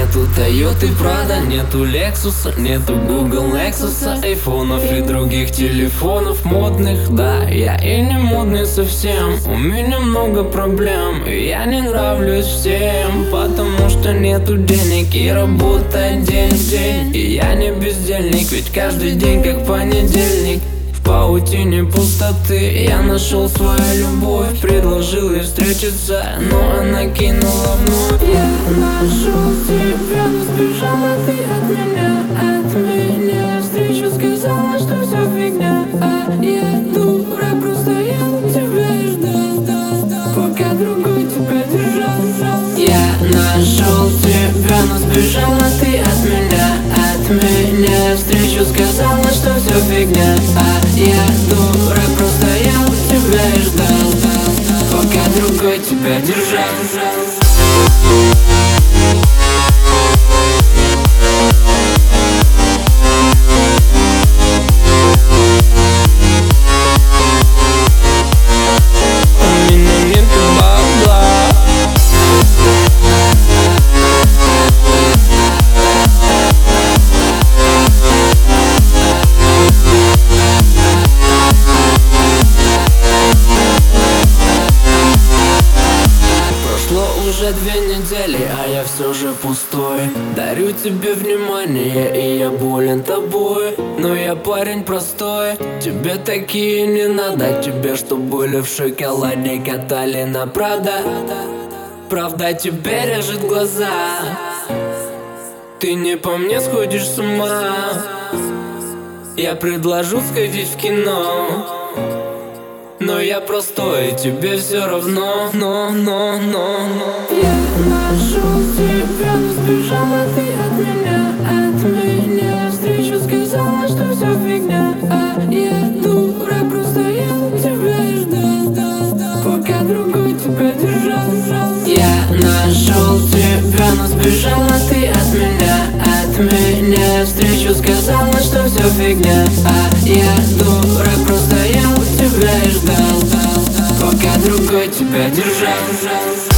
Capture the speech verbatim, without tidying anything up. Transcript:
Нету Тойоты Прада, нету Лексуса, нету Google Nexus, айфонов и других телефонов модных. Да, я и не модный совсем, у меня много проблем, и я не нравлюсь всем, потому что нету денег и работать день в день. И я не бездельник, ведь каждый день как понедельник. В паутине пустоты я нашел свою любовь, предложил ей встретиться, но она кинула вновь. Я нашел тебя, но сбежала ты от меня, от меня. Встречу сказала, что все фигня, а я дурак, просто я тебя ждал, ждал, ждал, пока другой тебя держал, держал. Я нашел тебя, но сбежала ты от меня, от меня. Встречу сказала, что все фигня, а я дурак, просто я тебя и ждал, ждал, ждал, пока другой тебя держал, держал. Уже две недели, а я все же пустой. Дарю тебе внимание, и я болен тобой. Но я парень простой, тебе такие не надо. Тебе, что были в шоколаде, катали на Прада. Правда тебе режет глаза, ты не по мне сходишь с ума. Я предложу сходить в кино, но я простой, тебе все равно, но, но, но, но. Я нашел тебя, но сбежала ты от меня, от меня. Встречу сказала, что все фигня, а я дурак, просто я тебя ждал, ждал, ждал, пока другой тебя держал, держал. Я нашел тебя, но сбежала ты от меня, от меня. Встречу сказала, что все фигня, а я дурак, просто я тебя и ждал, ждал, ждал, пока другой тебя держал, держал.